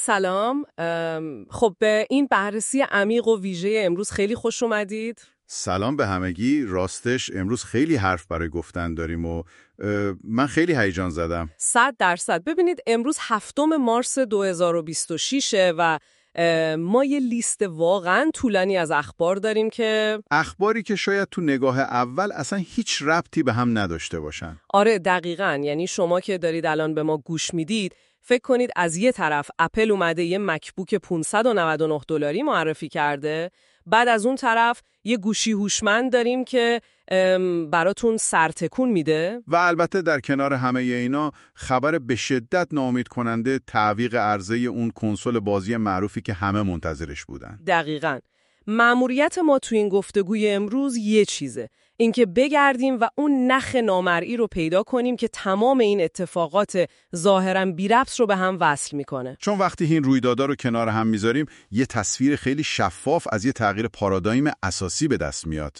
سلام. خب به این بررسی عمیق و ویژه امروز خیلی خوش اومدید. سلام به همگی. راستش امروز خیلی حرف برای گفتن داریم و من خیلی هیجان زدم. 100%. ببینید امروز 7 مارس 2026 و ما یه لیست واقعا طولانی از اخبار داریم که اخباری که شاید تو نگاه اول اصلا هیچ ربطی به هم نداشته باشن. آره دقیقاً. یعنی شما که دارید الان به ما گوش میدید فکر کنید از یه طرف اپل اومده یه مکبوک $599 معرفی کرده، بعد از اون طرف یه گوشی هوشمند داریم که براتون سرتکون میده و البته در کنار همه اینا خبر به شدت ناامید کننده تعویق عرضه اون کنسول بازی معروفی که همه منتظرش بودن. دقیقاً. مأموریت ما تو این گفتگوی امروز یه چیزه، اینکه بگردیم و اون نخ نامرئی رو پیدا کنیم که تمام این اتفاقات ظاهراً بی‌ربط رو به هم وصل میکنه. چون وقتی این رویدادها رو کنار هم میذاریم یه تصویر خیلی شفاف از یه تغییر پارادایم اساسی به دست میاد.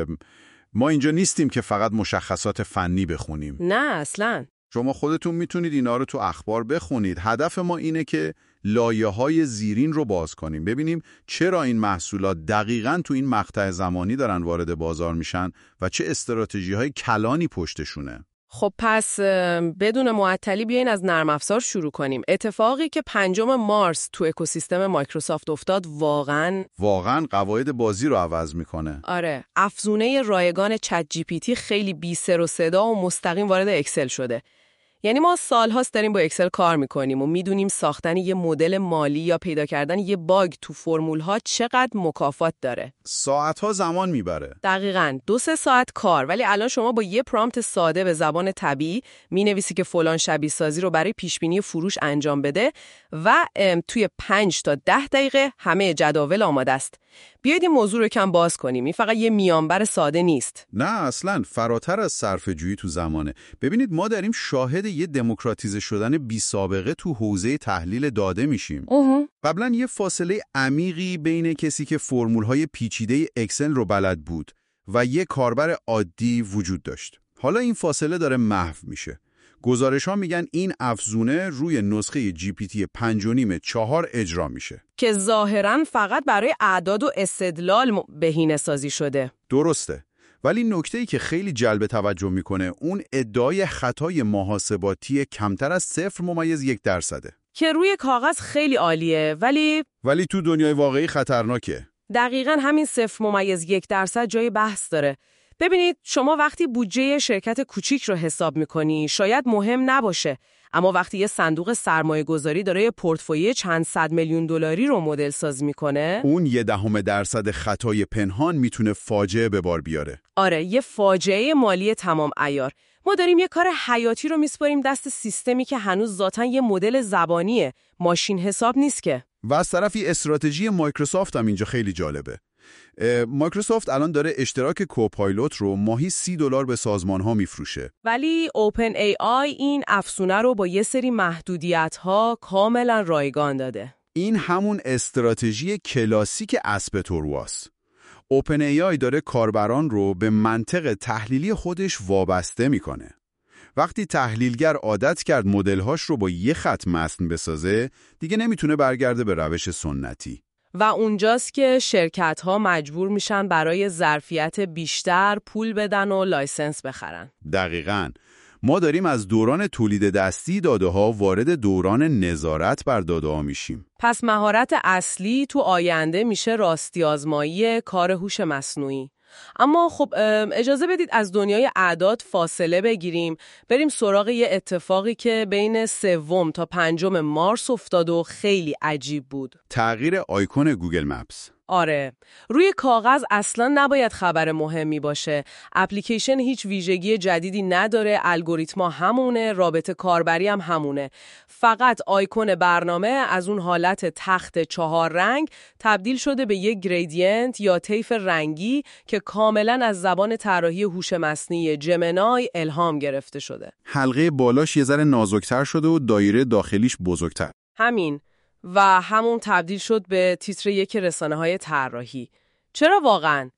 ما اینجا نیستیم که فقط مشخصات فنی بخونیم. نه اصلاً. شما خودتون میتونید اینا رو تو اخبار بخونید. هدف ما اینه که لایه‌های زیرین رو باز کنیم، ببینیم چرا این محصولات دقیقاً تو این مقطع زمانی دارن وارد بازار میشن و چه استراتژی‌های کلانی پشتشونه. خب پس بدون معطلی بیاین از نرم افزار شروع کنیم. اتفاقی که 5 مارس تو اکوسیستم مایکروسافت افتاد واقعاً قواعد بازی رو عوض میکنه. آره، افزونه رایگان چت جی پی تی خیلی بی سر و صدا و مستقیم وارد اکسل شده. یعنی ما سال‌هاست داریم با اکسل کار میکنیم و میدونیم ساختن یه مدل مالی یا پیدا کردن یه باگ تو فرمول‌ها چقدر مکافات داره. ساعت‌ها زمان میبره. دقیقاً 2-3 ساعت کار، ولی الان شما با یه پرامپت ساده به زبان طبیعی مینویسی که فلان شبیه سازی رو برای پیشبینی فروش انجام بده و توی 5 تا 10 دقیقه همه جداول آماده است. بیایید این موضوع رو کم باز کنیم. این فقط یه میانبر ساده نیست. نه اصلاً فراتر از صرفه‌جویی تو زمانه. ببینید ما داریم شاهد یه دموکراتیزه شدن بی سابقه تو حوزه تحلیل داده میشیم. قبلا یه فاصله عمیقی بین کسی که فرمول‌های پیچیده اکسل رو بلد بود و یه کاربر عادی وجود داشت. حالا این فاصله داره محو میشه. گزارش‌ها میگن این افزونه روی نسخه جی پی تی 5.5 اجرا میشه که ظاهراً فقط برای اعداد و استدلال بهینه‌سازی شده. درسته. ولی نکته‌ای که خیلی جلب توجه میکنه اون ادعای خطای محاسباتی کمتر از 0.1% که روی کاغذ خیلی عالیه ولی تو دنیای واقعی خطرناکه. دقیقاً همین 0.1% جای بحث داره. ببینید شما وقتی بودجه شرکت کوچیک رو حساب میکنی شاید مهم نباشه، اما وقتی یه صندوق سرمایه گذاری داره یه پورتفولیوی چند صد میلیون دلاری رو مدل سازی میکنه، اون 0.1% خطای پنهان میتونه فاجعه به بار بیاره. آره، یه فاجعه مالی تمام عیار. ما داریم یه کار حیاتی رو میسپاریم دست سیستمی که هنوز ذاتاً یه مدل زبانیه، ماشین حساب نیست که. و از طرفی استراتژی مایکروسافت هم اینجا خیلی جالبه. مایکروسافت الان داره اشتراک کوپایلوت رو ماهی $30 به سازمان‌ها میفروشه. ولی اوپن ای آی این افزونه رو با یه سری محدودیت‌ها کاملا رایگان داده. این همون استراتژی کلاسیک اسب تورواست. اوپن ای آی داره کاربران رو به منطق تحلیلی خودش وابسته میکنه. وقتی تحلیلگر عادت کرد مدل‌هاش رو با یه خط متن بسازه، دیگه نمیتونه برگرده به روش سنتی. و اونجاست که شرکت‌ها مجبور میشن برای ظرفیت بیشتر پول بدن و لایسنس بخرن. دقیقاً. ما داریم از دوران تولید دستی داده‌ها وارد دوران نظارت بر داده‌ها میشیم. پس مهارت اصلی تو آینده میشه راستی آزمایی کار هوش مصنوعی. اما خب اجازه بدید از دنیای اعداد فاصله بگیریم، بریم سراغ یه اتفاقی که بین 3 تا 5 مارس افتاد و خیلی عجیب بود. تغییر آیکون گوگل مپس. آره، روی کاغذ اصلا نباید خبر مهمی باشه. اپلیکیشن هیچ ویژگی جدیدی نداره، الگوریتما همونه، رابط کاربری هم همونه. فقط آیکون برنامه از اون حالت تخت 4 رنگ تبدیل شده به یک گریدینت یا طیف رنگی که کاملا از زبان طراحی هوش مصنوعی جمنای الهام گرفته شده. حلقه بالاش یه ذره نازک‌تر شده و دایره داخلیش بزرگتر. همین. و همون تبدیل شد به تیتر یک رسانه‌های طراحی. چرا واقعاً؟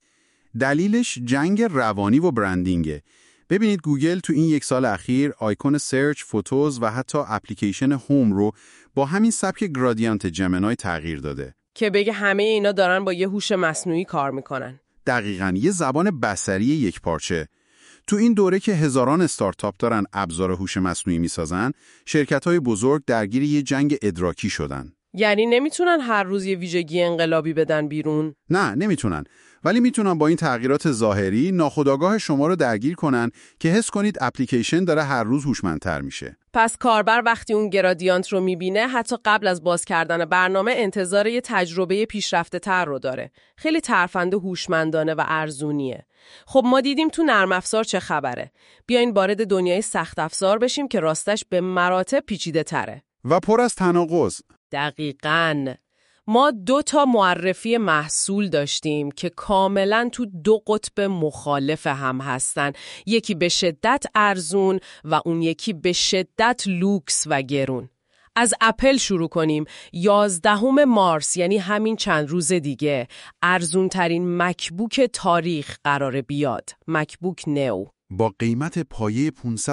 دلیلش جنگ روانی و برندینگه. ببینید گوگل تو این 1 سال اخیر آیکون سرچ، فوتوز و حتی اپلیکیشن هوم رو با همین سبک گرادیانت جمنای تغییر داده که بگه همه اینا دارن با یه هوش مصنوعی کار میکنن. دقیقاً، یه زبان بصری یک پارچه. تو این دوره که هزاران استارتاپ دارن ابزار هوش مصنوعی میسازن، شرکت‌های بزرگ درگیر یه جنگ ادراکی شدن. یعنی نمیتونن هر روز یه ویژگی انقلابی بدن بیرون؟ نه، نمیتونن. ولی میتونن با این تغییرات ظاهری ناخودآگاه شما رو درگیر کنن که حس کنید اپلیکیشن داره هر روز هوشمندتر میشه. پس کاربر وقتی اون گرادیانت رو میبینه حتی قبل از باز کردن برنامه انتظار یه تجربه پیشرفته تر رو داره. خیلی ترفند هوشمندانه و ارزونیه. خب ما دیدیم تو نرم افزار چه خبره. بیاین وارد دنیای سخت افزار بشیم که راستش به مراتب پیچیده تره و پر از تناقض. دقیقاً. ما 2 معرفی محصول داشتیم که کاملاً تو 2 قطب مخالف هم هستن. یکی به شدت ارزون و اون یکی به شدت لوکس و گرون. از اپل شروع کنیم. 11 مارس، یعنی همین چند روز دیگه، ارزون ترین مکبوک تاریخ قراره بیاد. مکبوک نو. با قیمت پایه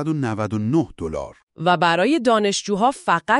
$599. و برای دانشجوها فقط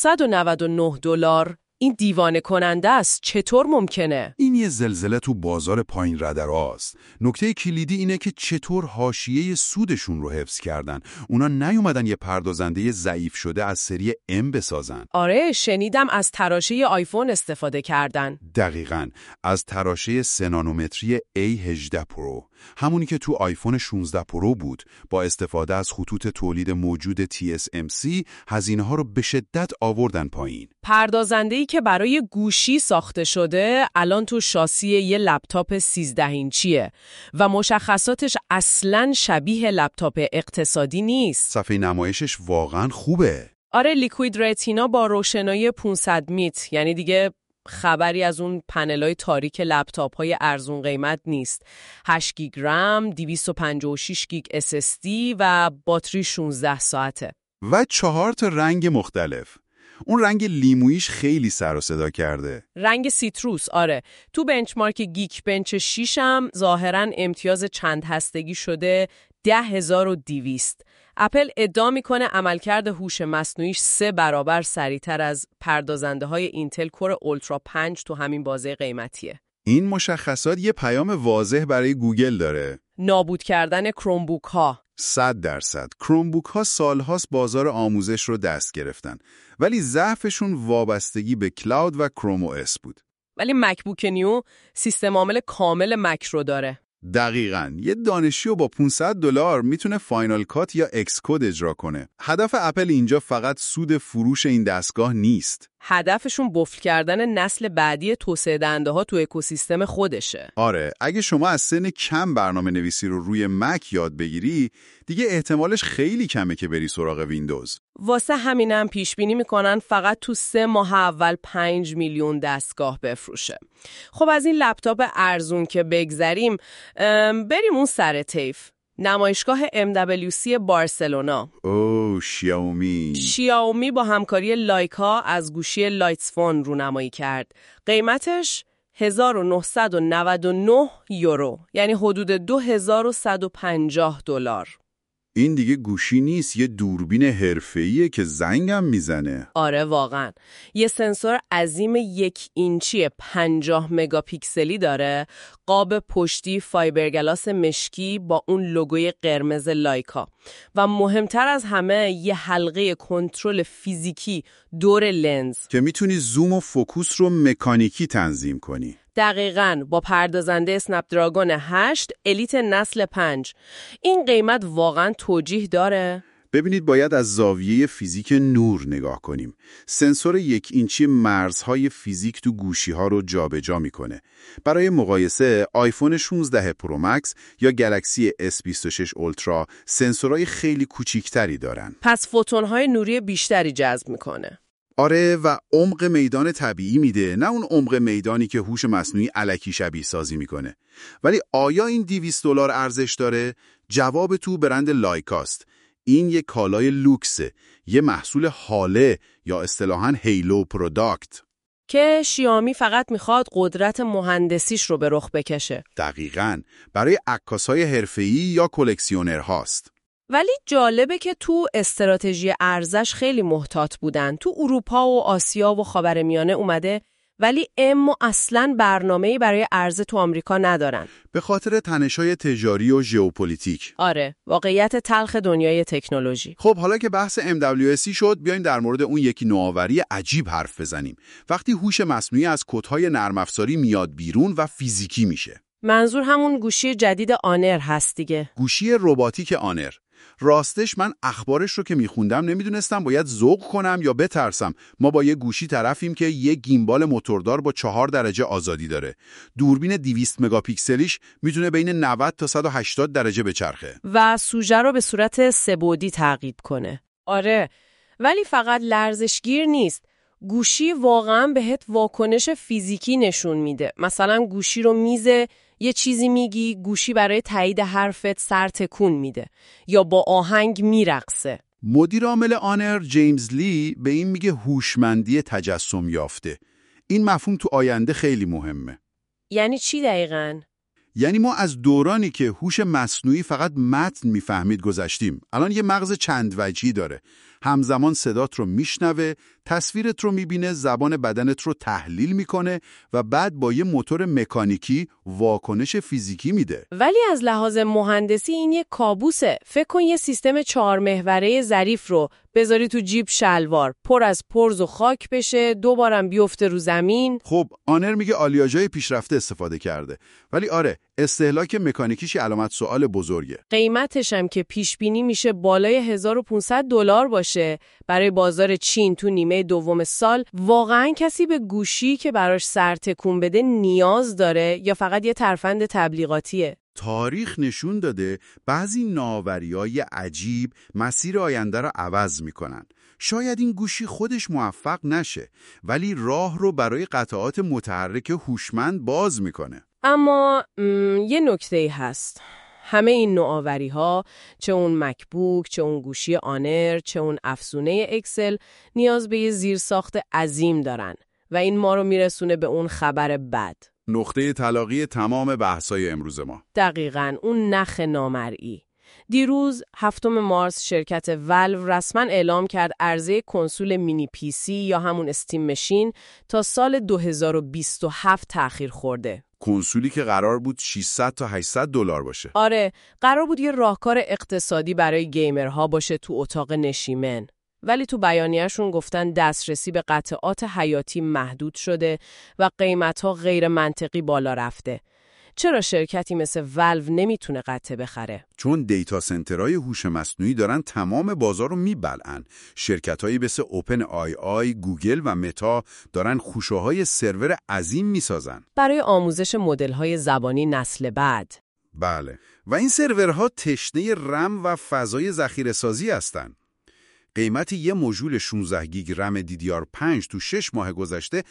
$499. این دیوانه کننده است. چطور ممکنه؟ این یه زلزله تو بازار پایین ردراست. نکته کلیدی اینه که چطور حاشیه سودشون رو حفظ کردن. اونا نیومدن یه پردازنده ضعیف شده از سری M بسازن. آره، شنیدم از تراشه آیفون استفاده کردن. دقیقاً، از تراشه 3 نانومتری A18 پرو. همونی که تو آیفون 16 پرو بود. با استفاده از خطوط تولید موجود TSMC هزینه‌ها رو به شدت آوردن پایین. پردازنده‌ای که برای گوشی ساخته شده الان تو شاسی یه لپتاپ 13 اینچیه و مشخصاتش اصلاً شبیه لپتاپ اقتصادی نیست. صفحه نمایشش واقعاً خوبه. آره، لیکوید رتینا با روشنایی 500 میت، یعنی دیگه خبری از اون پنل‌های تاریک لپتاپ‌های ارزون قیمت نیست. 8 گیگ رم، 256 گیگ SSD و باتری 16 ساعته. و 4 رنگ مختلف. اون رنگ لیمویش خیلی سر و صدا کرده. رنگ سیتروس، آره. تو بنچمارک گیک بنچ 6 هم ظاهراً امتیاز چند هستگی شده 10200. اپل ادعا میکنه عملکرد هوش مصنوعیش 3 برابر سریعتر از پردازنده‌های اینتل کور اولترا 5 تو همین بازه قیمتیه. این مشخصات یه پیام واضح برای گوگل داره. نابود کردن کرومبوک ها. 100%. کرومبوک ها سالهاست بازار آموزش رو دست گرفتن. ولی ضعفشون وابستگی به کلاود و کروم او اس بود. ولی مکبوک نیو سیستم عامل کامل مک رو داره. دقیقاً. یه دانشجو با $500 میتونه فاینال کات یا اکس کد اجرا کنه. هدف اپل اینجا فقط سود فروش این دستگاه نیست. هدفشون بفل کردن نسل بعدی توسعه دهنده‌ها تو اکوسیستم خودشه. آره، اگه شما از سن کم برنامه نویسی رو روی مک یاد بگیری، دیگه احتمالش خیلی کمه که بری سراغ ویندوز. واسه همینم پیش بینی میکنن فقط تو 3 ماه اول 5 میلیون دستگاه بفروشه. خب از این لپتاپ ارزون که بگذریم، بریم اون سر طیف. نمایشگاه MWC بارسلونا. شیائومی با همکاری لایکا از گوشی لایتس فون رونمایی کرد. قیمتش $1999، یعنی حدود $2150. این دیگه گوشی نیست، یه دوربین حرفه‌ایه که زنگم میزنه. آره واقعا. یه سنسور عظیم 1 اینچی 50 مگاپیکسلی داره، قاب پشتی فایبرگلاس مشکی با اون لوگوی قرمز لایکا و مهمتر از همه یه حلقه کنترل فیزیکی دور لنز که میتونی زوم و فوکوس رو مکانیکی تنظیم کنی. دقیقاً، با پردازنده اسنپ دراگون 8 الیت نسل 5. این قیمت واقعاً توجیه داره؟ ببینید، باید از زاویه فیزیک نور نگاه کنیم. سنسور 1 اینچی مرزهای فیزیک تو گوشی‌ها رو جابجا میکنه. برای مقایسه، آیفون 16 پرو مکس یا گلکسی S26 اولترا سنسورهای خیلی کوچیکتری دارن. پس فوتون‌های نوری بیشتری جذب میکنه. آره، و عمق میدان طبیعی میده، نه اون عمق میدانی که هوش مصنوعی الکی شبیه سازی میکنه. ولی آیا این $200 ارزش داره؟ جواب تو برند لایکاست. این یه کالای لوکسه، یه محصول حاله یا اصطلاحاً هیلو پروداکت که شیائومی فقط میخواد قدرت مهندسیش رو به رخ بکشه. دقیقاً، برای عکاسای حرفه‌ای یا کلکسیونرهاست. ولی جالبه که تو استراتژی ارزش خیلی محتاط بودن. تو اروپا و آسیا و خاورمیانه اومده، ولی اما اصلاً برنامه‌ای برای ارز تو آمریکا ندارن. به خاطر تنش‌های تجاری و ژئوپلیتیک. آره، واقعیت تلخ دنیای تکنولوژی. خب حالا که بحث MWC شد، بیایم در مورد اون یکی نوآوری عجیب حرف بزنیم. وقتی هوش مصنوعی از کدهای نرم افزاری میاد بیرون و فیزیکی میشه. منظور همون گوشی جدید آنر هست دیگه. گوشی رباتیک آنر. راستش من اخبارش رو که میخوندم نمیدونستم باید ذوق کنم یا بترسم. ما با یه گوشی طرفیم که یه گیمبال موتوردار با 4 درجه آزادی داره. دوربین 200 مگاپیکسلیش میتونه بین 90 تا 180 درجه بچرخه. و سوژه رو به صورت سه‌بعدی تعقیب کنه. آره، ولی فقط لرزشگیر نیست. گوشی واقعا بهت واکنش فیزیکی نشون میده. مثلا گوشی رو میزه، یه چیزی میگی، گوشی برای تایید حرفت سر تکون میده یا با آهنگ میرقصه. مدیر عامل آنر جیمز لی به این میگه هوشمندی تجسم یافته. این مفهوم تو آینده خیلی مهمه. یعنی چی دقیقاً؟ یعنی ما از دورانی که هوش مصنوعی فقط متن میفهمید گذشتیم. الان یه مغز چند وجهی داره. همزمان صدات رو میشنوه، تصویرت رو میبینه، زبان بدنت رو تحلیل میکنه و بعد با یه موتور مکانیکی واکنش فیزیکی میده. ولی از لحاظ مهندسی این یه کابوسه. فکر کن یه سیستم 4 محوره ظریف رو بذاری تو جیب شلوار، پر از پرز و خاک بشه، دوبارم بیفته رو زمین. خب آنر میگه آلیاژهای پیشرفته استفاده کرده. ولی آره، استهلاک مکانیکیش علامت سوال بزرگه. قیمتش هم که پیش بینی میشه بالای $1500 باشه برای بازار چین تو نیمه دوم سال. واقعا کسی به گوشی که براش سر تکون بده نیاز داره یا فقط یه ترفند تبلیغاتیه؟ تاریخ نشون داده بعضی نوآوری‌های عجیب مسیر آینده را عوض می‌کنن. شاید این گوشی خودش موفق نشه، ولی راه رو برای قطعات متحرک هوشمند باز می‌کنه. اما یه نکته‌ای هست. همه این نوآوری‌ها، چه اون مکبوک، چه اون گوشی آنر، چه اون افزونه اکسل، نیاز به یه زیرساخت عظیم دارن و این ما رو میرسونه به اون خبر بد. نقطه تلاقی تمام بحث‌های امروز ما. دقیقاً اون نخ نامرئی. دیروز 7 مارس شرکت والو رسما اعلام کرد عرضه کنسول مینی پی سی یا همون استیم مشین تا سال 2027 تأخیر خورده. کنسولی که قرار بود 600 تا 800 دلار باشه. آره، قرار بود یه راهکار اقتصادی برای گیمرها باشه تو اتاق نشیمن. ولی تو بیانیه‌شون گفتن دسترسی به قطعات حیاتی محدود شده و قیمت‌ها غیر منطقی بالا رفته. چرا شرکتی مثل والو نمیتونه قطعه بخره؟ چون دیتا سنترهای هوش مصنوعی دارن تمام بازار رو میبلعن. شرکت‌هایی مثل اوپن آی آی، گوگل و متا دارن خوشه‌های سرور عظیم میسازن برای آموزش مدل‌های زبانی نسل بعد. بله، و این سرورها تشنه رم و فضای ذخیره‌سازی هستن. قیمت یه مژول 16 گیگ رم DDR5 تو 6 ماه گذشته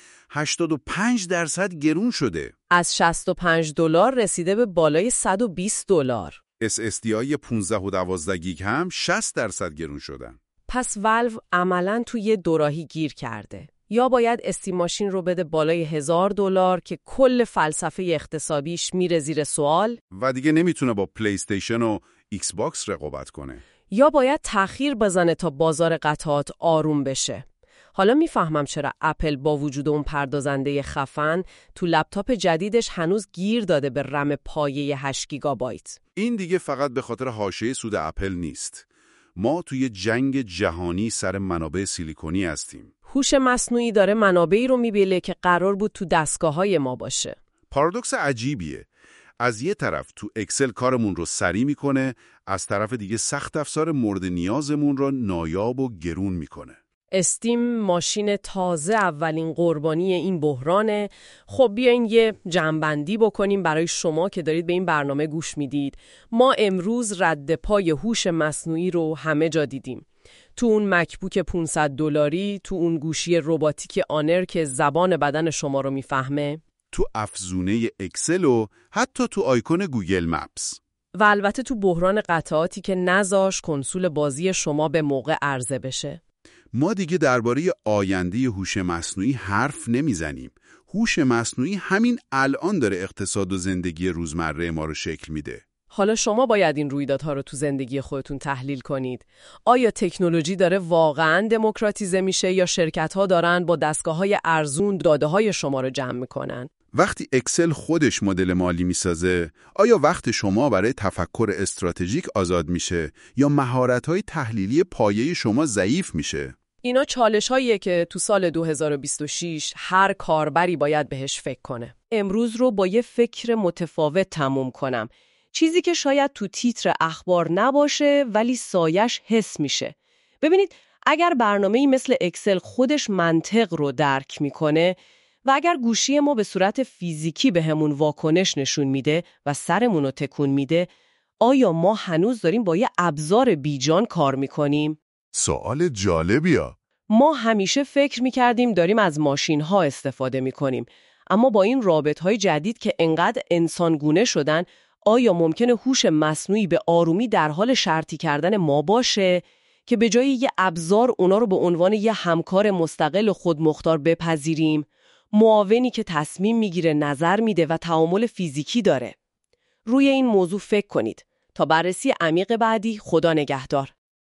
85% گرون شده. از $65 رسیده به بالای $120. SSDهای 15 و 12 گیگ هم 60% گرون شدن. پس والو عملاً تو یه دوراهی گیر کرده. یا باید استیم ماشین رو بده بالای $1000 که کل فلسفه اقتصادیش میره زیر سوال و دیگه نمیتونه با پلی استیشن و ایکس باکس رقابت کنه. یا باید تأخیر بزنه تا بازار قطعات آروم بشه. حالا میفهمم چرا اپل با وجود اون پردازنده خفن تو لپتاپ جدیدش هنوز گیر داده به رم پایه 8 گیگابایت. این دیگه فقط به خاطر حاشیه سود اپل نیست. ما توی جنگ جهانی سر منابع سیلیکونی هستیم. هوش مصنوعی داره منابعی رو میبیله که قرار بود تو دستگاه‌های ما باشه. پارادوکس عجیبیه. از یه طرف تو اکسل کارمون رو سریع میکنه، از طرف دیگه سخت افزار مورد نیازمون رو نایاب و گرون میکنه. استیم ماشین تازه اولین قربانی این بحرانه. خب بیاین یه جمع‌بندی بکنیم برای شما که دارید به این برنامه گوش میدید. ما امروز رد پای هوش مصنوعی رو همه جا دیدیم. تو اون مکبوک $500، تو اون گوشی رباتیک آنر که زبان بدن شما رو میفهمه، تو افزونه اکسل و حتی تو آیکون گوگل مپس. و البته تو بحران قطعاتی که نذاش کنسول بازی شما به موقع عرضه بشه. ما دیگه درباره آینده هوش مصنوعی حرف نمیزنیم. هوش مصنوعی همین الان داره اقتصاد و زندگی روزمره ما رو شکل میده. حالا شما باید این رویدادها رو تو زندگی خودتون تحلیل کنید. آیا تکنولوژی داره واقعاً دموکراتیزه میشه یا شرکت‌ها دارن با دستگاه‌های ارزون داده‌های شما رو جمع میکنن؟ وقتی اکسل خودش مدل مالی میسازه، آیا وقت شما برای تفکر استراتژیک آزاد میشه یا مهارت‌های تحلیلی پایه شما ضعیف میشه؟ اینا چالش‌هاییه که تو سال 2026 هر کاربری باید بهش فکر کنه. امروز رو با یه فکر متفاوت تموم کنم. چیزی که شاید تو تیتر اخبار نباشه ولی سایش حس میشه. ببینید، اگر برنامه‌ای مثل اکسل خودش منطق رو درک میکنه و اگر گوشی ما به صورت فیزیکی بهمون واکنش نشون میده و سرمون رو تکون میده، آیا ما هنوز داریم با یه ابزار بیجان کار میکنیم؟ سوال جالبیه. ما همیشه فکر میکردیم داریم از ماشین‌ها استفاده میکنیم، اما با این رابطهای جدید که انقدر انسانگونه شدن، آیا ممکنه هوش مصنوعی به آرومی در حال شرطی کردن ما باشه که به جای یه ابزار اونا رو به عنوان یه همکار مستقل و خودمختار بپذیریم، معاونی که تصمیم میگیره، نظر میده و تعامل فیزیکی داره؟ روی این موضوع فکر کنید. تا بررسی عمیق بعدی، خدا نگهدار.